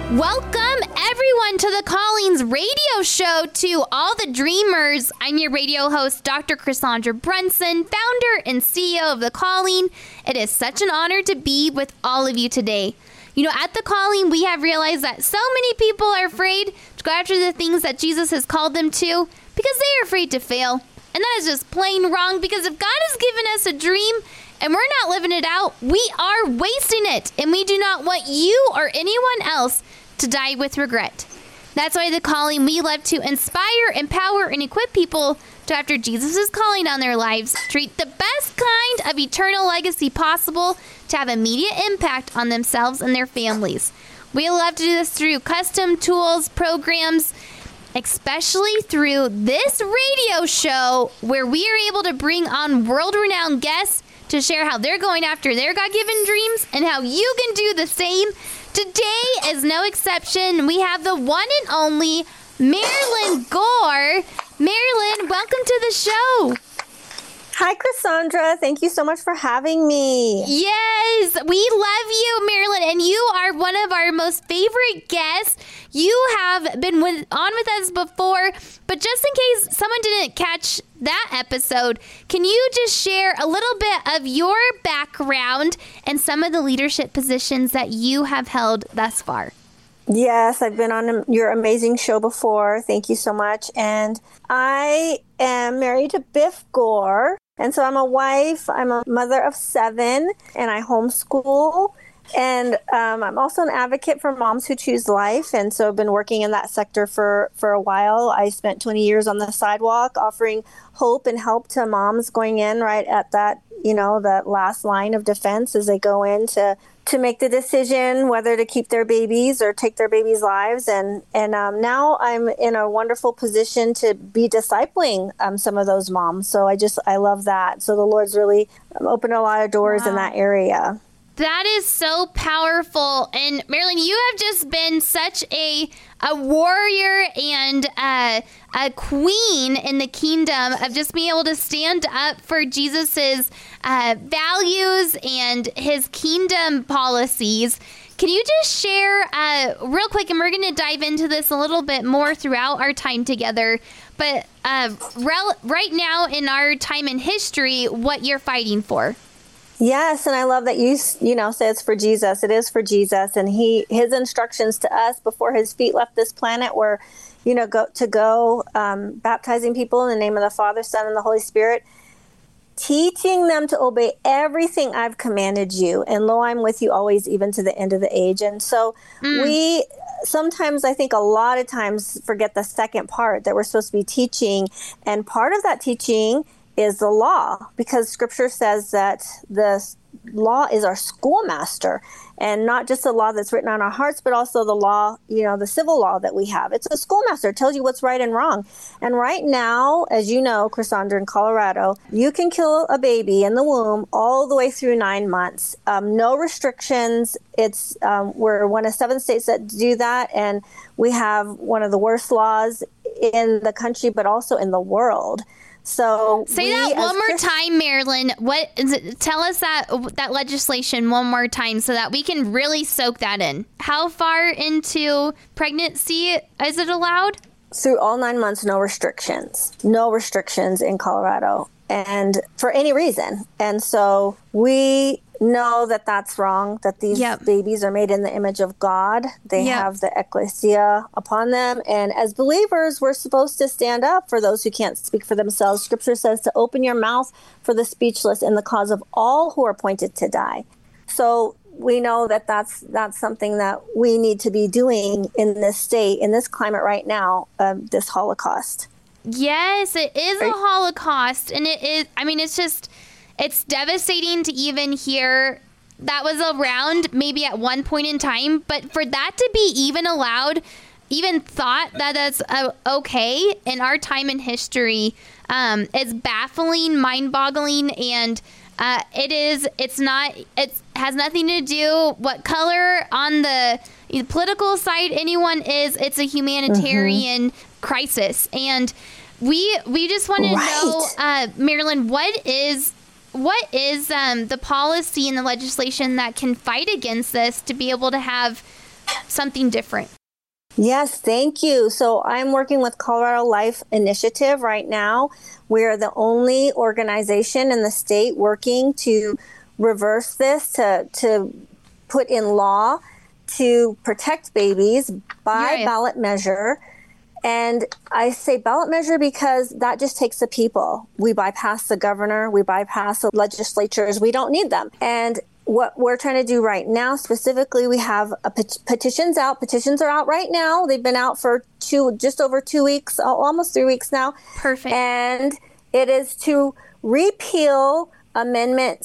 Welcome everyone to the Callings radio show to all the dreamers. I'm your radio host, Dr. Cassandra Brunson, founder and CEO of The Calling. It is such an honor to be with all of you today. You know, at The Calling, we have realized that so many people are afraid to go after the things that Jesus has called them to because they are afraid to fail. And that is just plain wrong, because if God has given us a dream and we're not living it out, we are wasting it. And we do not want you or anyone else to die with regret. That's why The Calling, we love to inspire, empower, and equip people to, after Jesus' calling on their lives, treat the best kind of eternal legacy possible to have immediate impact on themselves and their families. We love to do this through custom tools, programs, especially through this radio show where we are able to bring on world-renowned guests to share how they're going after their God-given dreams and how you can do the same. Today is no exception. We have the one and only Marilyn Gore. Marilyn, welcome to the show. Hi, Cassandra. Thank you so much for having me. Yes, we love you, Marilyn, and you are one of our most favorite guests. You have been on with us before, but just in case someone didn't catch that episode, can you just share a little bit of your background and some of the leadership positions that you have held thus far? Yes, I've been on your amazing show before. Thank you so much. And I am married to Biff Gore. And so I'm a wife, I'm a mother of 7, and I homeschool. And I'm also an advocate for moms who choose life. And so I've been working in that sector for a while. I spent 20 years on the sidewalk offering hope and help to moms going in right at that, that last line of defense as they go in to make the decision whether to keep their babies or take their babies' lives. And now I'm in a wonderful position to be discipling some of those moms. So I love that. So the Lord's really opened a lot of doors in that area. That is so powerful. And Marilyn, you have just been such a warrior and a queen in the kingdom of just being able to stand up for Jesus's values and his kingdom policies. Can you just share real quick, and we're going to dive into this a little bit more throughout our time together, but right now in our time in history, what you're fighting for? Yes, and I love that you say it's for Jesus. It is for Jesus, and his instructions to us before his feet left this planet were, go baptizing people in the name of the Father, Son, and the Holy Spirit, teaching them to obey everything I've commanded you. And lo, I'm with you always, even to the end of the age. And so we sometimes, I think a lot of times, forget the second part that we're supposed to be teaching. And part of that teaching is the law, because scripture says that the law is our schoolmaster, and not just the law that's written on our hearts, but also the law, the civil law that we have. It's a schoolmaster. It tells you what's right and wrong. And right now, as you know, Cassandra, in Colorado, you can kill a baby in the womb all the way through 9 months. No restrictions. We're one of 7 states that do that. And we have one of the worst laws in the country, but also in the world. So say that one more time, Marilyn. What is it? Tell us that legislation one more time so that we can really soak that in. How far into pregnancy is it allowed? Through all 9 months, no restrictions. No restrictions in Colorado, and for any reason. And so we know that that's wrong, that these babies are made in the image of God. They have the ecclesia upon them. And as believers, we're supposed to stand up for those who can't speak for themselves. Scripture says to open your mouth for the speechless in the cause of all who are appointed to die. So we know that that's something that we need to be doing in this state, in this climate right now, this Holocaust. Yes, it is a Holocaust. And it is, it's devastating to even hear that was around maybe at one point in time. But for that to be even allowed, even thought that that's okay in our time in history, is baffling, mind-boggling, and it has nothing to do what color on the political side anyone is. It's a humanitarian crisis. And we just want to know, Marilyn, what is the policy and the legislation that can fight against this to be able to have something different? Yes, thank you. So I'm working with Colorado Life Initiative right now. We're the only organization in the state working to reverse this, to put in law to protect babies by ballot measure. And I say ballot measure because that just takes the people. We bypass the governor, we bypass the legislatures, we don't need them. And what we're trying to do right now, specifically, we have petitions out. Petitions are out right now. They've been out for just over 2 weeks, almost 3 weeks now. Perfect. And it is to repeal Amendment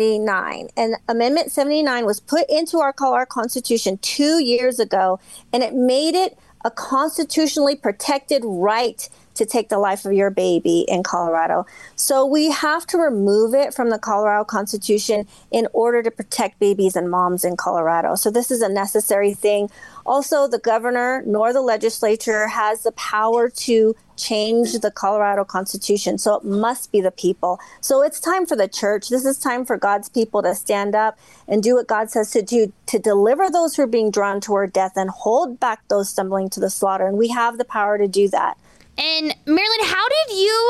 79. And Amendment 79 was put into our Colorado Constitution 2 years ago, and it made it a constitutionally protected right to take the life of your baby in Colorado. So we have to remove it from the Colorado Constitution in order to protect babies and moms in Colorado. So this is a necessary thing. Also, the governor nor the legislature has the power to change the Colorado Constitution. So it must be the people. So it's time for the church. This is time for God's people to stand up and do what God says to do, to deliver those who are being drawn toward death and hold back those stumbling to the slaughter. And we have the power to do that. And Marilyn, how did you,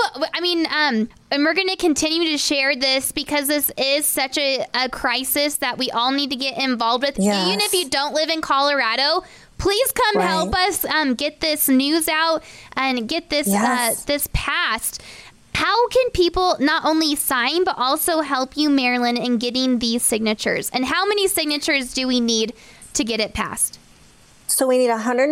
and we're going to continue to share this because this is such a crisis that we all need to get involved with. Yes. Even if you don't live in Colorado, please come help us get this news out and get this this passed. How can people not only sign, but also help you, Marilyn, in getting these signatures? And how many signatures do we need to get it passed? So we need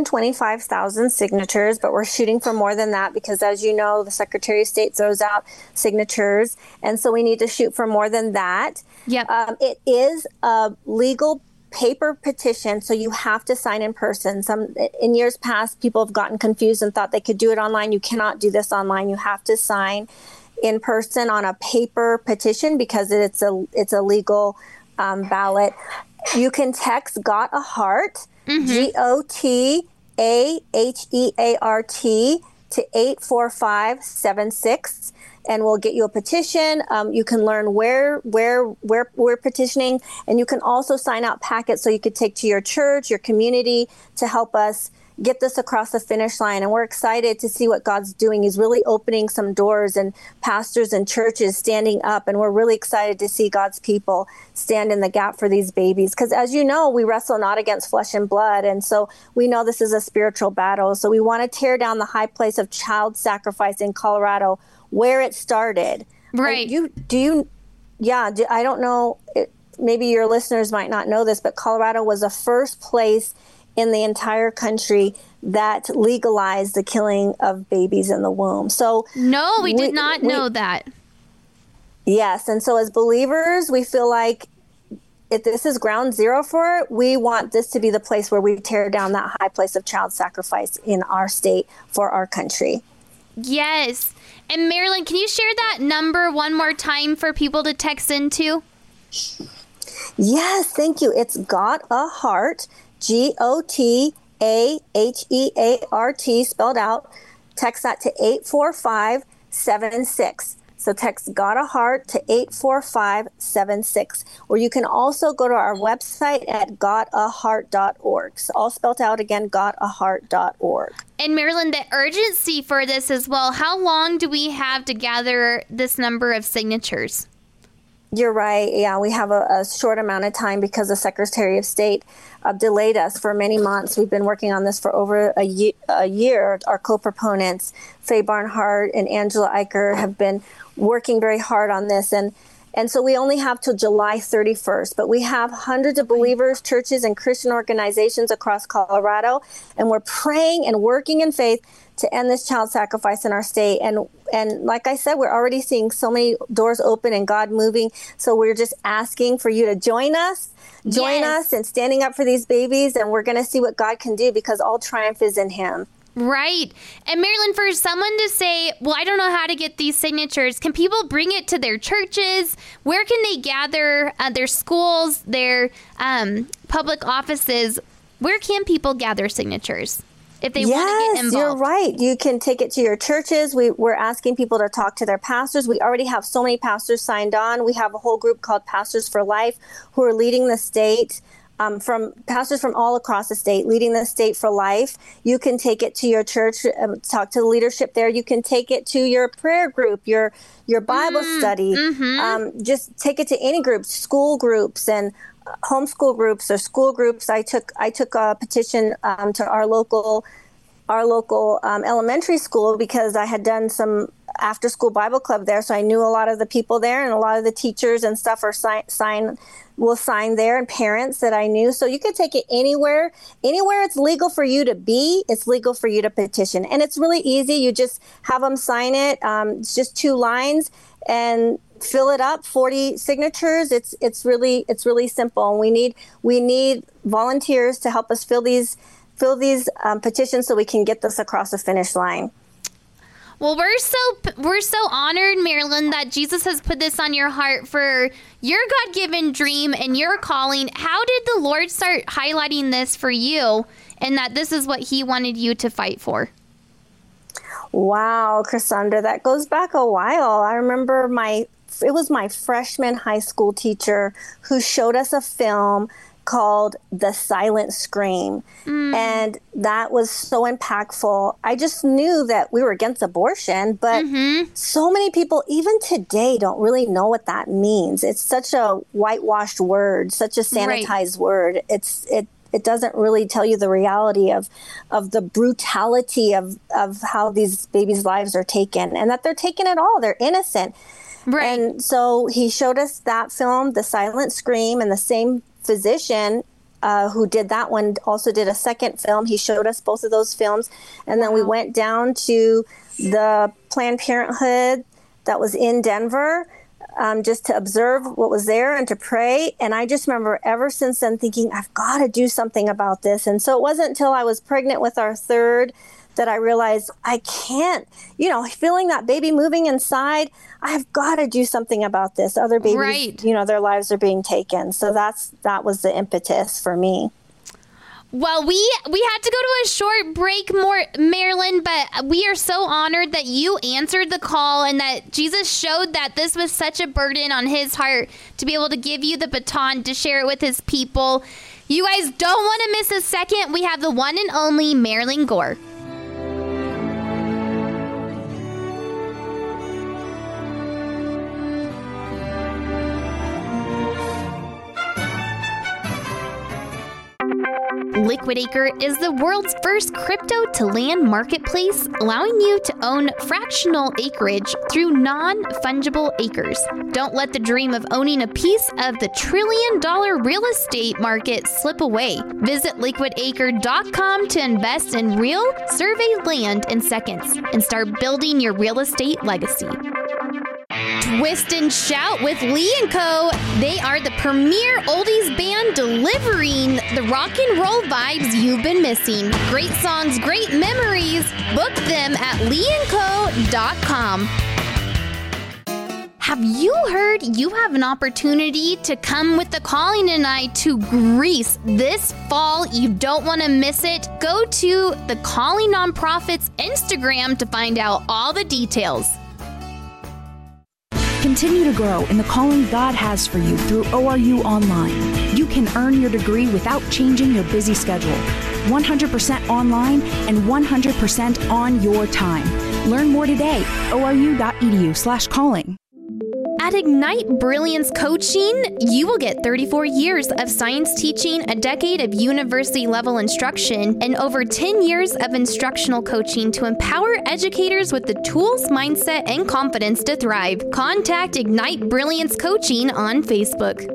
125,000 signatures, but we're shooting for more than that because, as you know, the Secretary of State throws out signatures. And so we need to shoot for more than that. Yep. It is a legal paper petition, so you have to sign in person. In years past, people have gotten confused and thought they could do it online. You cannot do this online. You have to sign in person on a paper petition because it's a legal ballot. You can text Got a Heart, GOTAHEART, to 84576, and we'll get you a petition. You can learn where we're petitioning, and you can also sign out packets so you could take to your church, your community, to help us get this across the finish line. And we're excited to see what God's doing. He's really opening some doors, and pastors and churches standing up. And we're really excited to see God's people stand in the gap for these babies. Because as you know, we wrestle not against flesh and blood. And so we know this is a spiritual battle. So we want to tear down the high place of child sacrifice in Colorado, where it started. Right. I don't know, maybe your listeners might not know this, but Colorado was the first place in the entire country that legalized the killing of babies in the womb. So no, we did not know that. Yes. And so as believers, we feel like if this is ground zero for it, we want this to be the place where we tear down that high place of child sacrifice in our state for our country. Yes. And Marilyn, can you share that number one more time for people to text into? Yes, thank you. It's Got a Heart, GOTAHEART, spelled out. Text that to 84576. So text Got a Heart to 84576. Or you can also go to our website at gotaheart.org. So all spelled out again, gotaheart.org. And Marilyn, the urgency for this as well, how long do we have to gather this number of signatures? You're right. Yeah, we have a short amount of time because the Secretary of State delayed us for many months. We've been working on this for over a year. Our co-proponents, Faye Barnhart and Angela Eicher, have been working very hard on this. And so we only have till July 31st, but we have hundreds of believers, churches, and Christian organizations across Colorado, and we're praying and working in faith to end this child sacrifice in our state. And like I said, we're already seeing so many doors open and God moving. So we're just asking for you to join us in standing up for these babies. And we're going to see what God can do because all triumph is in him. Right. And Marilyn, for someone to say, well, I don't know how to get these signatures, can people bring it to their churches? Where can they gather their schools, their public offices? Where can people gather signatures if they want to get involved? You're right. You can take it to your churches. We're asking people to talk to their pastors. We already have so many pastors signed on. We have a whole group called Pastors for Life who are leading the state from pastors from all across the state, Leading the State for Life. You can take it to your church, talk to the leadership there. You can take it to your prayer group, your Bible study. Just take it to any groups, school groups and homeschool groups or school groups. I took a petition to our local elementary school because I had done some after school Bible club there. So I knew a lot of the people there, and a lot of the teachers and stuff will sign there, and parents that I knew. So you could take it anywhere it's legal for you to be, it's legal for you to petition. And it's really easy. You just have them sign it. It's just 2 lines and fill it up, 40 signatures. It's really simple. And we need volunteers to help us fill these petitions so we can get this across the finish line. Well, we're so honored, Marilyn, that Jesus has put this on your heart for your God-given dream and your calling. How did the Lord start highlighting this for you, and that this is what he wanted you to fight for? Wow, Cassandra, that goes back a while. I remember it was my freshman high school teacher who showed us a film called The Silent Scream. And that was so impactful. I just knew that we were against abortion, but so many people, even today, don't really know what that means. It's such a whitewashed word, such a sanitized word. It doesn't really tell you the reality of the brutality of how these babies' lives are taken, and that they're taken at all. They're innocent. Right. And so he showed us that film, The Silent Scream, and the same physician who did that one also did a second film. He showed us both of those films. And then we went down to the Planned Parenthood that was in Denver just to observe what was there and to pray. And I just remember ever since then thinking, I've got to do something about this. And so it wasn't until I was pregnant with our third that I realized I can't, feeling that baby moving inside, I've got to do something about this. Other babies, their lives are being taken. So that was the impetus for me. Well, we had to go to a short break, Marilyn, but we are so honored that you answered the call and that Jesus showed that this was such a burden on his heart to be able to give you the baton to share it with his people. You guys don't want to miss a second. We have the one and only Marilyn Gore. Liquidacre is the world's first crypto-to-land marketplace, allowing you to own fractional acreage through non-fungible acres. Don't let the dream of owning a piece of the trillion-dollar real estate market slip away. Visit liquidacre.com to invest in real, surveyed land in seconds and start building your real estate legacy. Twist and Shout with Lee & Co. They are the premier oldies band delivering the rock and roll vibes you've been missing. Great songs, great memories. Book them at leeandco.com. Have you heard you have an opportunity to come with the Calling and I to Greece this fall? You don't want to miss it. Go to the Calling Nonprofits Instagram to find out all the details. Continue to grow in the calling God has for you through ORU Online. You can earn your degree without changing your busy schedule. 100% online and 100% on your time. Learn more today. oru.edu/calling. At Ignite Brilliance Coaching, you will get 34 years of science teaching, a decade of university-level instruction, and over 10 years of instructional coaching to empower educators with the tools, mindset, and confidence to thrive. Contact Ignite Brilliance Coaching on Facebook.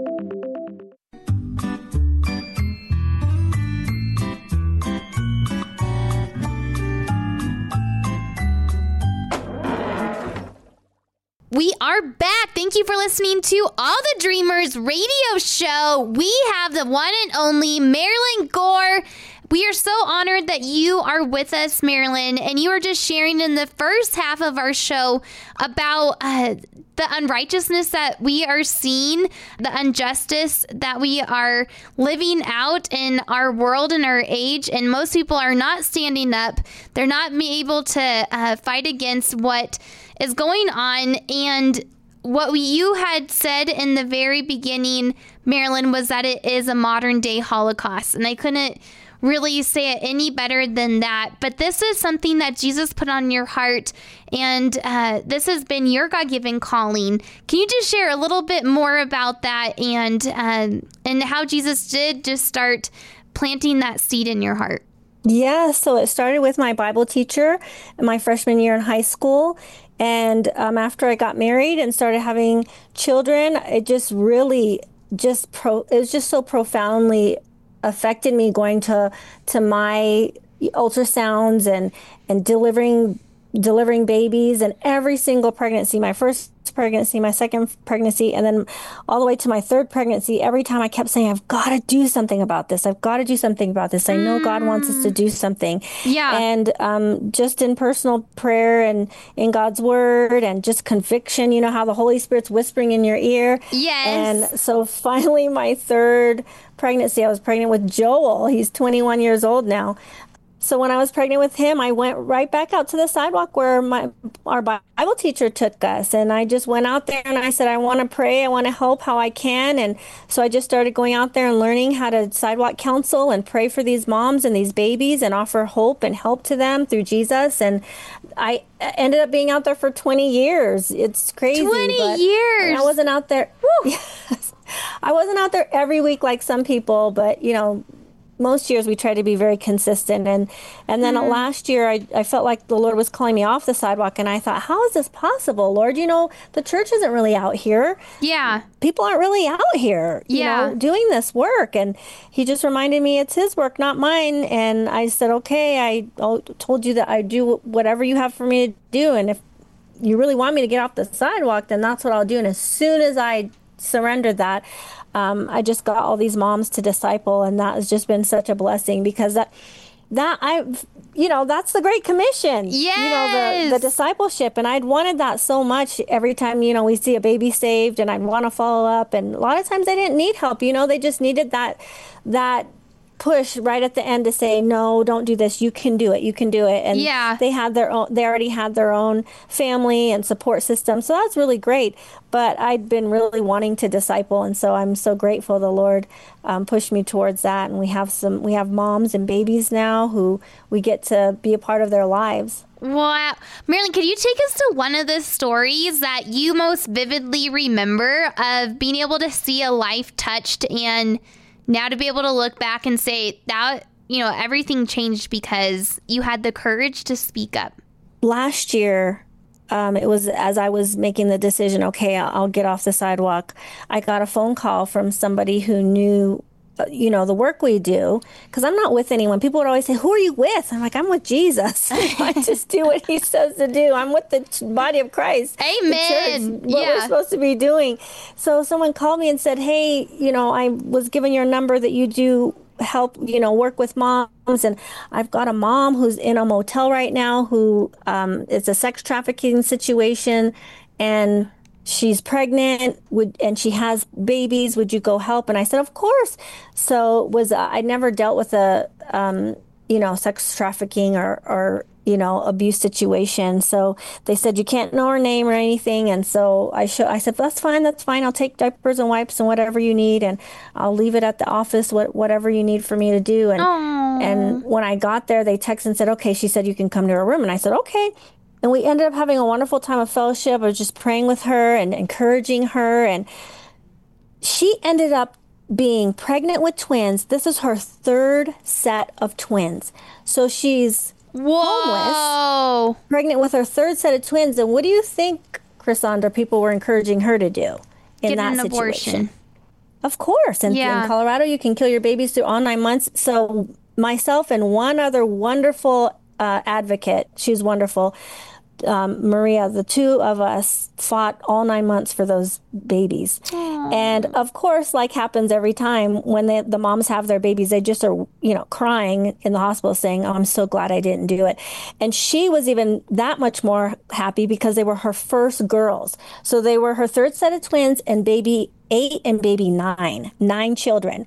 We are back. Thank you for listening to All the Dreamers radio show. We have the one and only Marilyn Gore. We are so honored that you are with us, Marilyn, and you are just sharing in the first half of our show about the unrighteousness that we are seeing, the injustice that we are living out in our world and our age, and most people are not standing up. They're not able to fight against what is going on, and what you had said in the very beginning, Marilyn, was that it is a modern day Holocaust. And I couldn't really say it any better than that. But this is something that Jesus put on your heart. And this has been your God-given calling. Can you just share a little bit more about that and how Jesus did just start planting that seed in your heart? Yeah, so it started with my Bible teacher in my freshman year in high school. And after I got married and started having children, it just really it was just so profoundly affected me, going to my ultrasounds and delivering babies, and every single pregnancy, my first pregnancy, my second pregnancy, and then all the way to my third pregnancy, every time I kept saying, I've got to do something about this. I've got to do something about this. I know God wants us to do something. Yeah. And just in personal prayer and in God's word and just conviction, you know how the Holy Spirit's whispering in your ear. Yes. And so finally, my third pregnancy, I was pregnant with Joel. He's 21 years old now. So when I was pregnant with him, I went right back out to the sidewalk where our Bible teacher took us. And I just went out there and I said, I want to pray. I want to help how I can. And so I just started going out there and learning how to sidewalk counsel and pray for these moms and these babies and offer hope and help to them through Jesus. And I ended up being out there for 20 years. It's crazy. 20 years. I wasn't out there. Yes, I wasn't out there every week like some people, but you know, most years we try to be very consistent. And then last year I felt like the Lord was calling me off the sidewalk, and I thought, how is this possible, Lord? You know, the church isn't really out here. Yeah. People aren't really out here, you know, doing this work. And he just reminded me it's his work, not mine. And I said, okay, I told you that I do whatever you have for me to do. And if you really want me to get off the sidewalk, then that's what I'll do. And as soon as I surrendered that, I just got all these moms to disciple, and that has just been such a blessing, because that's the Great Commission. Yes. You know, the discipleship. And I'd wanted that so much. Every time, you know, we see a baby saved, and I'd want to follow up. And a lot of times they didn't need help. You know, they just needed that push right at the end to say, no, don't do this. You can do it. You can do it. And they already had their own family and support system. So that's really great. But I'd been really wanting to disciple. And so I'm so grateful the Lord pushed me towards that. And we have moms and babies now who we get to be a part of their lives. Wow. Marilyn, could you take us to one of the stories that you most vividly remember of being able to see a life touched, and now to be able to look back and say that, you know, everything changed because you had the courage to speak up? Last year, it was as I was making the decision, okay, I'll get off the sidewalk, I got a phone call from somebody who knew, the work we do, because I'm not with anyone. People would always say, who are you with? I'm like, I'm with Jesus. I just do what he says to do. I'm with the body of Christ. Amen. The church, what we're supposed to be doing. So someone called me and said, hey, I was given your number that you do help, work with moms. And I've got a mom who's in a motel right now who it's a sex trafficking situation, and she's pregnant and she has babies. Would you go help? And I said, of course. So I never dealt with a, sex trafficking or abuse situation. So they said, you can't know her name or anything. And so I said, that's fine. I'll take diapers and wipes and whatever you need. And I'll leave it at the office, whatever you need for me to do. And when I got there, they texted and said, okay, she said you can come to her room. And I said, okay. And we ended up having a wonderful time of fellowship. I was just praying with her and encouraging her. And she ended up being pregnant with twins. This is her third set of twins. So she's homeless, pregnant with her third set of twins. And what do you think, Chrisandra, people were encouraging her to do in that situation? Abortion. Of course. And in Colorado, you can kill your babies through all 9 months. So myself and one other wonderful advocate, she's wonderful, Maria, the two of us fought all 9 months for those babies. Aww. And of course, like happens every time when the moms have their babies, they just are, crying in the hospital saying, oh, I'm so glad I didn't do it. And she was even that much more happy because they were her first girls. So they were her third set of twins, and baby 8 and baby 9 children.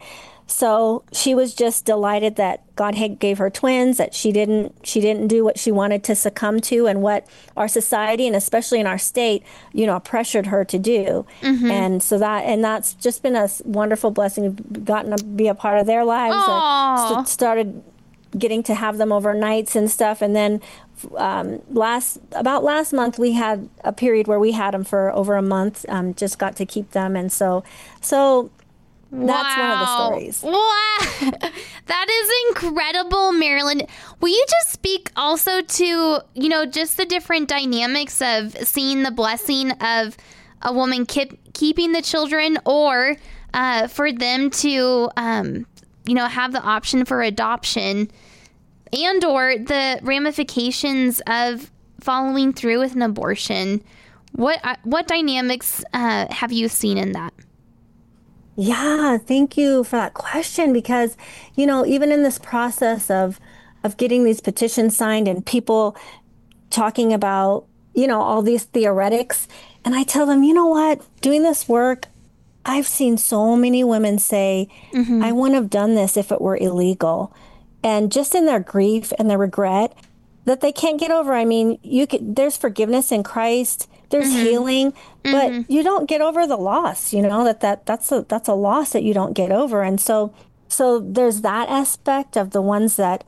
So she was just delighted that God had gave her twins, that she didn't do what she wanted to succumb to and what our society and especially in our state, pressured her to do. And so that's just been a wonderful blessing. We've gotten to be a part of their lives. Started getting to have them overnights and stuff. And then last month we had a period where we had them for over a month, just got to keep them. And so that's one of the stories. Wow. That is incredible, Marilyn. Will you just speak also to, just the different dynamics of seeing the blessing of a woman keeping the children or for them to, have the option for adoption and or the ramifications of following through with an abortion? What dynamics have you seen in that? Yeah, thank you for that question, because, even in this process of getting these petitions signed and people talking about, all these theoretics, and I tell them, you know what, doing this work, I've seen so many women say, I wouldn't have done this if it were illegal. And just in their grief and their regret that they can't get over. I mean, there's forgiveness in Christ. There's healing, but you don't get over the loss, that's a loss that you don't get over. And so there's that aspect of the ones that,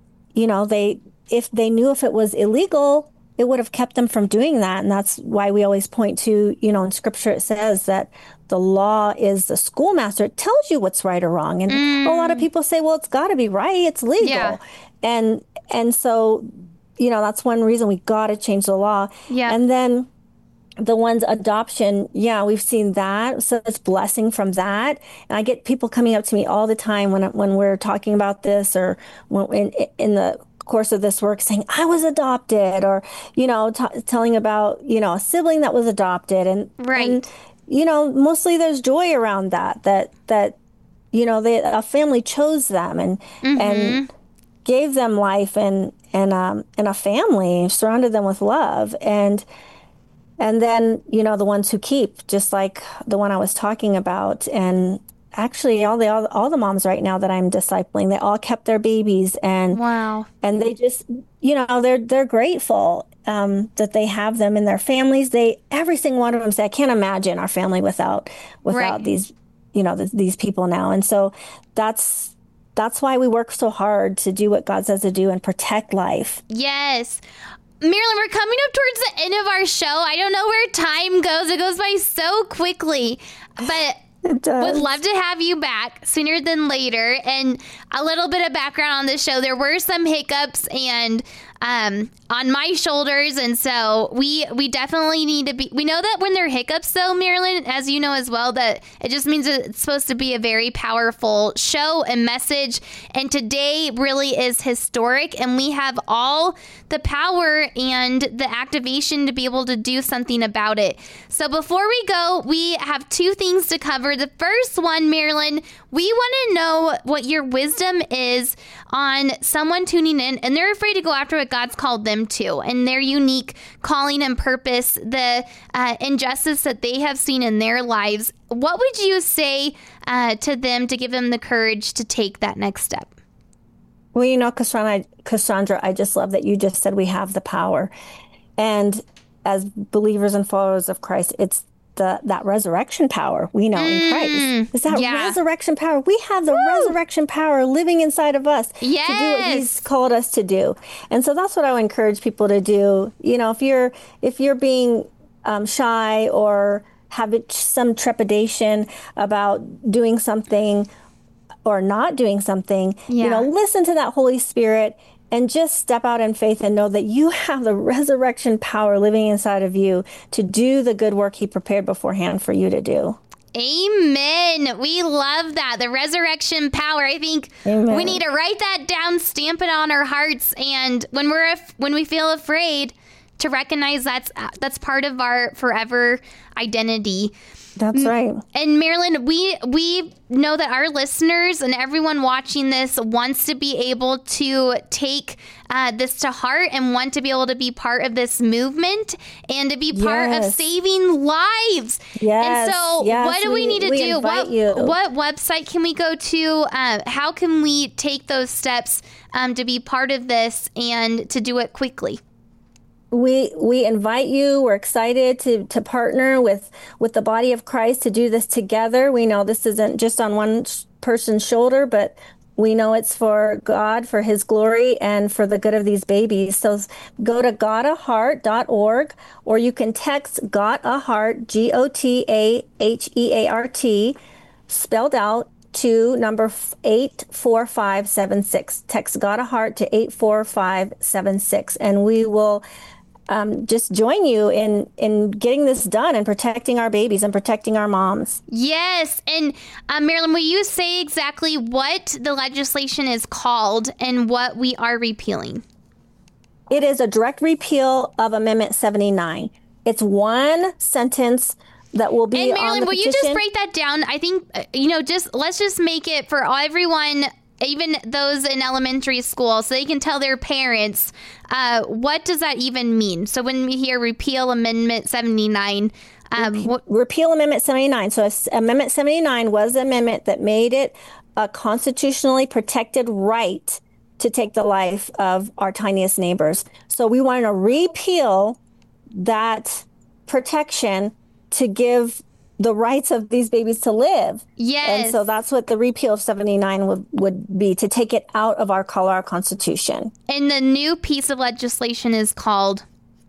if they knew if it was illegal, it would have kept them from doing that. And that's why we always point to, in scripture, it says that the law is the schoolmaster. It tells you what's right or wrong. And a lot of people say, well, it's got to be right. It's legal. Yeah. And so, that's one reason we got to change the law. Yeah. And then the one's adoption, we've seen that. So it's blessing from that. And I get people coming up to me all the time when we're talking about this or in the course of this work saying, I was adopted, or, telling about, a sibling that was adopted. And, and mostly there's joy around that a family chose them and gave them life and a family, surrounded them with love. And then, the ones who keep, just like the one I was talking about. And actually all the moms right now that I'm discipling, they all kept their babies, and wow. And they just, they're grateful that they have them in their families. Every single one of them say, I can't imagine our family without right. these, these people now. And so that's why we work so hard to do what God says to do and protect life. Yes. Marilyn, we're coming up towards the end of our show. I don't know where time goes. It goes by so quickly, but would love to have you back sooner than later. And a little bit of background on the show. There were some hiccups and on my shoulders, and so we definitely need to be. We know that when there are hiccups, though, Marilyn, as you know as well, that it just means that it's supposed to be a very powerful show and message. And today really is historic, and we have all the power and the activation to be able to do something about it. So before we go, we have two things to cover. The first one, Marilyn, we want to know what your wisdom is on someone tuning in and they're afraid to go after what God's called them to and their unique calling and purpose, the injustice that they have seen in their lives. What would you say to them to give them the courage to take that next step? Well, Cassandra, I just love that you just said we have the power. And as believers and followers of Christ, it's that resurrection power we know in Christ. It's that resurrection power. We have the resurrection power living inside of us to do what He's called us to do. And so that's what I would encourage people to do. If you're being shy or have some trepidation about doing something or not doing something, listen to that Holy Spirit and just step out in faith and know that you have the resurrection power living inside of you to do the good work He prepared beforehand for you to do. Amen. We love that. The resurrection power. I think we need to write that down, stamp it on our hearts. And when we feel afraid, to recognize that's part of our forever identity. That's right. And Marilyn, we know that our listeners and everyone watching this wants to be able to take this to heart and want to be able to be part of this movement and to be part of saving lives. Yes. And so what do we need to do? What website can we go to? How can we take those steps to be part of this and to do it quickly? We invite you. We're excited to partner with the body of Christ to do this together. We know this isn't just on one person's shoulder, but we know it's for God, for his glory, and for the good of these babies. So go to gotaheart.org, or you can text GOTAHEART, GOTAHEART, spelled out, to number 84576. Text GOTAHEART to 84576, and we will just join you in getting this done and protecting our babies and protecting our moms. Yes. And Marilyn, will you say exactly what the legislation is called and what we are repealing? It is a direct repeal of Amendment 79. It's one sentence that will be on the petition. And Marilyn, will you just break that down? I think, let's just make it for everyone, even those in elementary school, so they can tell their parents, what does that even mean? So when we hear repeal Amendment 79, repeal Amendment 79. So Amendment 79 was the amendment that made it a constitutionally protected right to take the life of our tiniest neighbors. So we want to repeal that protection to give the rights of these babies to live. Yes. And so that's what the repeal of 79 would be, to take it out of our Colorado Constitution. And the new piece of legislation is called?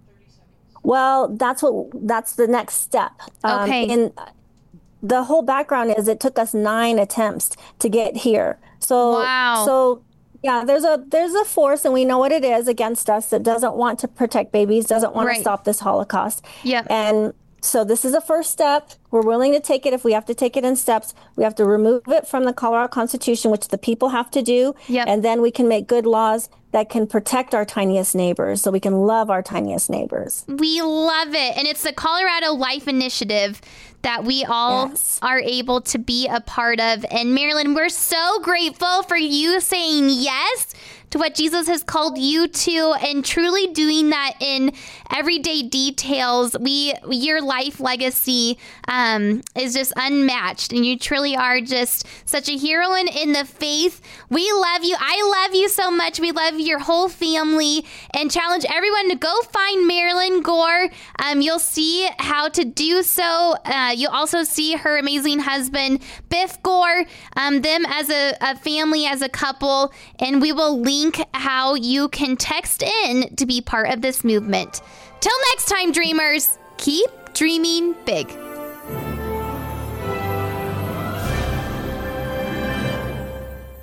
Well, that's the next step. Okay. And the whole background is it took us 9 attempts to get here. So, wow. So yeah, there's a force, and we know what it is, against us that doesn't want to protect babies, doesn't want to stop this Holocaust. Yeah. And so this is a first step. We're willing to take it if we have to take it in steps. We have to remove it from the Colorado Constitution, which the people have to do. Yep. And then we can make good laws that can protect our tiniest neighbors, so we can love our tiniest neighbors. We love it. And it's the Colorado Life Initiative that we all are able to be a part of. And Marilyn, we're so grateful for you saying yes to what Jesus has called you to, and truly doing that in everyday details. Your life legacy is just unmatched, and you truly are just such a heroine in the faith. We love you. I love you so much. We love your whole family, and challenge everyone to go find Marilyn Gore. You'll see how to do so. You'll also see her amazing husband, Biff Gore, them as a family, as a couple, and we will link how you can text in to be part of this movement. Till next time, dreamers, keep dreaming big.